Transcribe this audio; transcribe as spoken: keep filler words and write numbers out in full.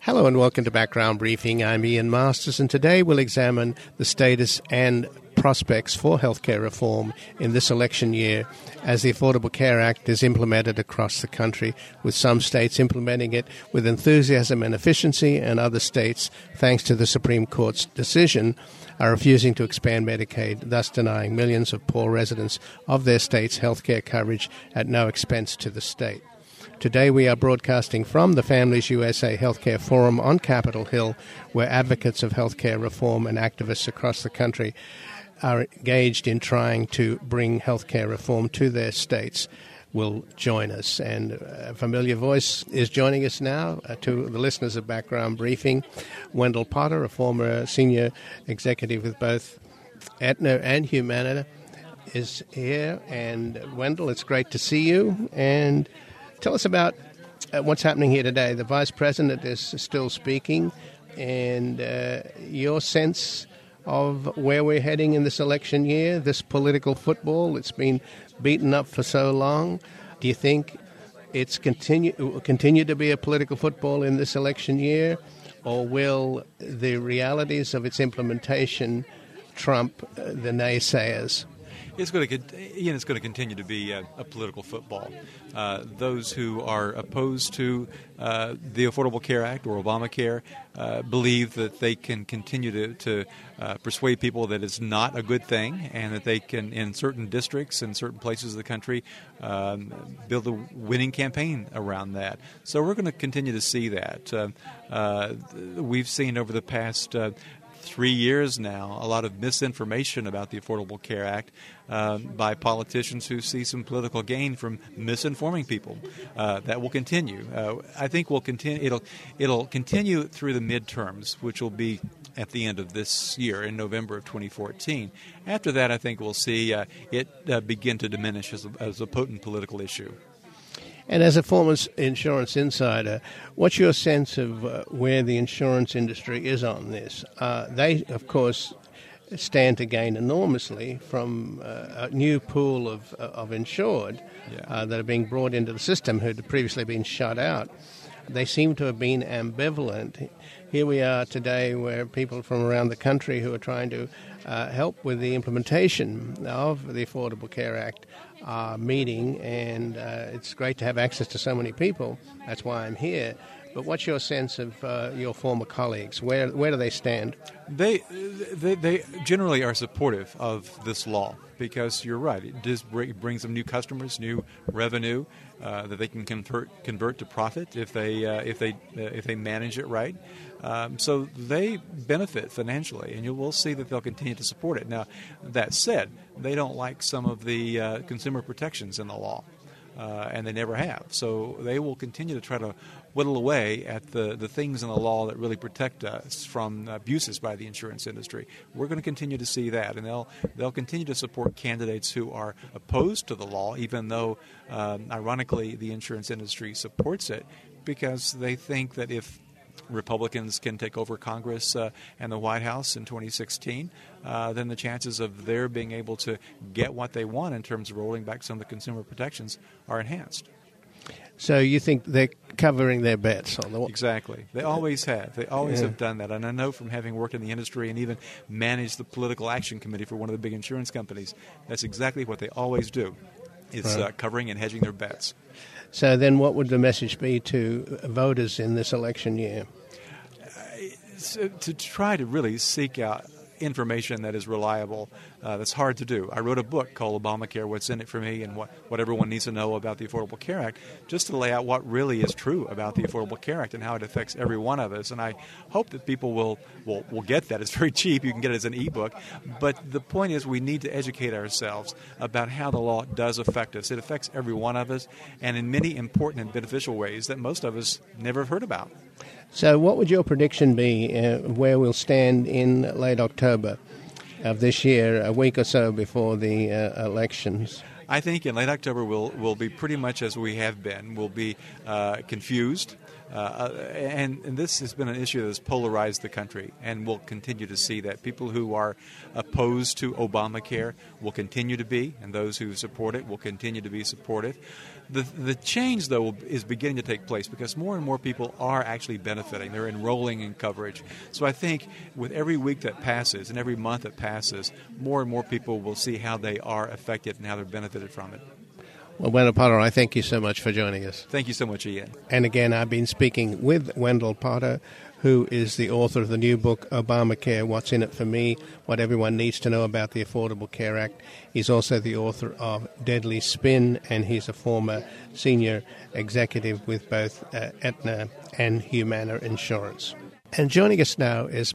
Hello and welcome to Background Briefing. I'm Ian Masters, and today we'll examine the status and prospects for healthcare reform in this election year as the Affordable Care Act is implemented across the country, with some states implementing it with enthusiasm and efficiency, and other states, thanks to the Supreme Court's decision, are refusing to expand Medicaid, thus denying millions of poor residents of their state's healthcare coverage at no expense to the state. Today we are broadcasting from the Families U S A Healthcare Forum on Capitol Hill, where advocates of healthcare reform and activists across the country are engaged in trying to bring healthcare reform to their states. Will join us. And a familiar voice is joining us now uh, to the listeners of Background Briefing. Wendell Potter, a former senior executive with both Aetna and Humana, is here. And Wendell, it's great to see you. And tell us about uh, what's happening here today. The Vice President is still speaking, and uh, your sense of where we're heading in this election year, this political football. It's been beaten up for so long. Do you think it's continue will continue to be a political football in this election year, or will the realities of its implementation trump uh, the naysayers? It's going to, Ian, it's going to continue to be a, a political football. Uh, those who are opposed to uh, the Affordable Care Act or Obamacare uh, believe that they can continue to, to uh, persuade people that it's not a good thing, and that they can, in certain districts and certain places of the country, um, build a winning campaign around that. So we're going to continue to see that. Uh, uh, we've seen over the past uh, three years now a lot of misinformation about the Affordable Care Act um, by politicians who see some political gain from misinforming people. Uh, that will continue. Uh, I think we'll continue. It'll it'll continue through the midterms, which will be at the end of this year in November of twenty fourteen. After that, I think we'll see uh, it uh, begin to diminish as a, as a potent political issue. And as a former insurance insider, what's your sense of uh, where the insurance industry is on this? Uh, they, of course, stand to gain enormously from uh, a new pool of, uh, of insured yeah. uh, that are being brought into the system who had previously been shut out. They seem to have been ambivalent. Here we are today where people from around the country who are trying to uh, help with the implementation of the Affordable Care Act are meeting, and uh, it's great to have access to so many people. That's why I'm here. But what's your sense of uh, your former colleagues? Where where do they stand? They, they they generally are supportive of this law because you're right. It does bring, brings them new customers, new revenue uh, that they can convert convert to profit if they uh, if they uh, if they manage it right. Um, so they benefit financially, and you will see that they'll continue to support it. Now, that said, they don't like some of the uh, consumer protections in the law. Uh, and they never have. So they will continue to try to whittle away at the, the things in the law that really protect us from abuses by the insurance industry. We're going to continue to see that, and they'll they'll continue to support candidates who are opposed to the law, even though, um, ironically, the insurance industry supports it, because they think that if Republicans can take over Congress uh, and the White House in twenty sixteen, uh, then the chances of their being able to get what they want in terms of rolling back some of the consumer protections are enhanced. So you think they're covering their bets on the Exactly. They always have. They always yeah. have done that. And I know from having worked in the industry and even managed the political action committee for one of the big insurance companies, that's exactly what they always do, is right. uh, covering and hedging their bets. So then what would the message be to voters in this election year? So to try to really seek out information that is reliable, uh, that's hard to do. I wrote a book called Obamacare, What's in It for Me, and what, what everyone needs to know about the Affordable Care Act, just to lay out what really is true about the Affordable Care Act and how it affects every one of us. And I hope that people will, will, will get that. It's very cheap. You can get it as an ebook. But the point is we need to educate ourselves about how the law does affect us. It affects every one of us, and in many important and beneficial ways that most of us never have heard about. So what would your prediction be uh, where we'll stand in late October of this year, a week or so before the uh, elections? I think in late October we'll, we'll be pretty much as we have been. We'll be uh, confused. Uh, and, and this has been an issue that has polarized the country, and we'll continue to see that. People who are opposed to Obamacare will continue to be, and those who support it will continue to be supportive. The, the change, though, is beginning to take place because more and more people are actually benefiting. They're enrolling in coverage. So I think with every week that passes and every month that passes, more and more people will see how they are affected and how they're benefited from it. Well, Wendell Potter, I thank you so much for joining us. Thank you so much, Ian. And again, I've been speaking with Wendell Potter, who is the author of the new book, Obamacare, What's in It for Me, What Everyone Needs to Know About the Affordable Care Act. He's also the author of Deadly Spin, and he's a former senior executive with both uh, Aetna and Humana Insurance. And joining us now is